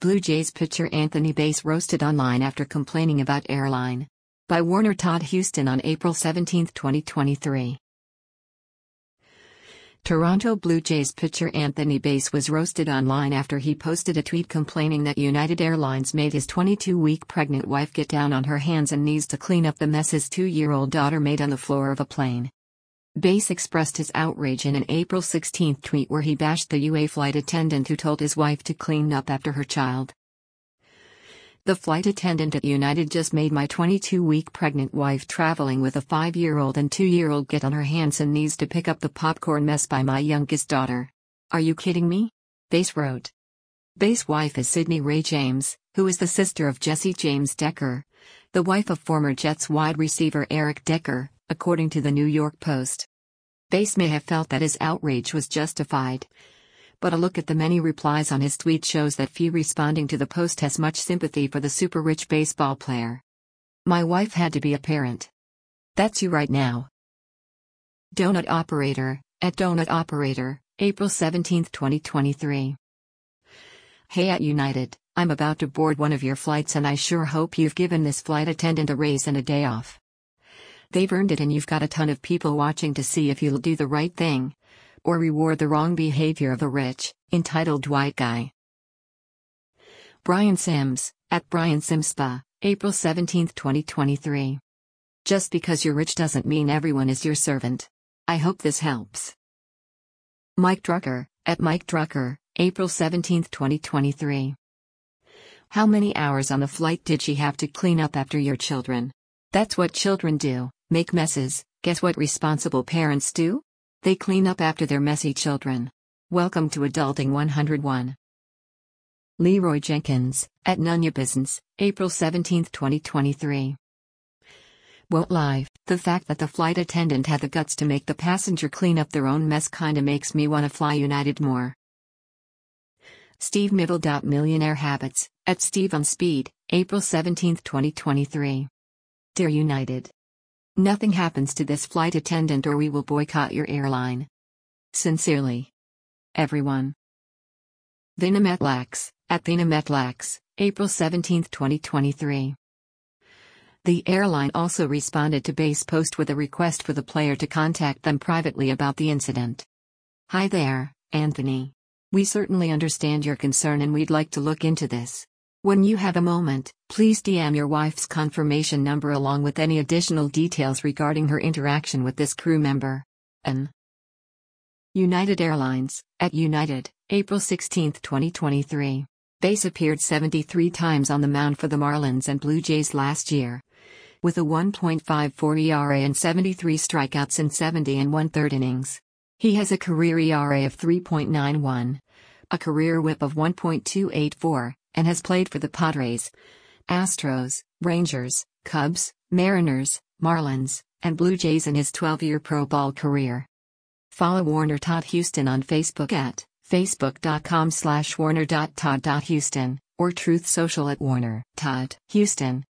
Blue Jays pitcher Anthony Bass roasted online after complaining about airline. By Warner Todd Houston on April 17, 2023. Toronto Blue Jays pitcher Anthony Bass was roasted online after he posted a tweet complaining that United Airlines made his 22-week pregnant wife get down on her hands and knees to clean up the mess his 2-year-old daughter made on the floor of a plane. Bass expressed his outrage in an April 16 tweet where he bashed the UA flight attendant who told his wife to clean up after her child. The flight attendant at United just made my 22-week pregnant wife traveling with a 5-year-old and 2-year-old get on her hands and knees to pick up the popcorn mess by my youngest daughter. Are you kidding me? Bass wrote. Bass' wife is Sydney Ray James, who is the sister of Jesse James Decker, the wife of former Jets wide receiver Eric Decker, according to the New York Post. Bass may have felt that his outrage was justified, but a look at the many replies on his tweet shows that few responding to the post has much sympathy for the super-rich baseball player. My wife had to be a parent. That's you right now. Donut Operator, at Donut Operator, April 17, 2023. Hey at United, I'm about to board one of your flights and I sure hope you've given this flight attendant a raise and a day off. They've earned it and you've got a ton of people watching to see if you'll do the right thing, or reward the wrong behavior of a rich, entitled white guy. Brian Sims, at Brian Simspa, April 17, 2023. Just because you're rich doesn't mean everyone is your servant. I hope this helps. Mike Drucker, at Mike Drucker, April 17, 2023. How many hours on the flight did she have to clean up after your children? That's what children do, make messes. Guess what responsible parents do? They clean up after their messy children. Welcome to Adulting 101. Leroy Jenkins, at Nunya Business, April 17, 2023. Won't lie, the fact that the flight attendant had the guts to make the passenger clean up their own mess kinda makes me wanna fly United more. Steve Middle. Millionaire Habits, at Steve on Speed, April 17, 2023. Dear United. Nothing happens to this flight attendant or we will boycott your airline. Sincerely. Everyone. Vinametlax, at Vinametlax, April 17, 2023. The airline also responded to Bass' post with a request for the player to contact them privately about the incident. Hi there, Anthony. We certainly understand your concern and we'd like to look into this. When you have a moment, please DM your wife's confirmation number along with any additional details regarding her interaction with this crew member. N. United Airlines, at United, April 16, 2023. Bass appeared 73 times on the mound for the Marlins and Blue Jays last year, with a 1.54 ERA and 73 strikeouts in 70 and 1/3 innings. He has a career ERA of 3.91, a career WHIP of 1.284, and has played for the Padres, Astros, Rangers, Cubs, Mariners, Marlins, and Blue Jays in his 12-year pro ball career. Follow Warner Todd Houston on Facebook at facebook.com/warner.todd.houston or Truth Social at Warner Todd Houston.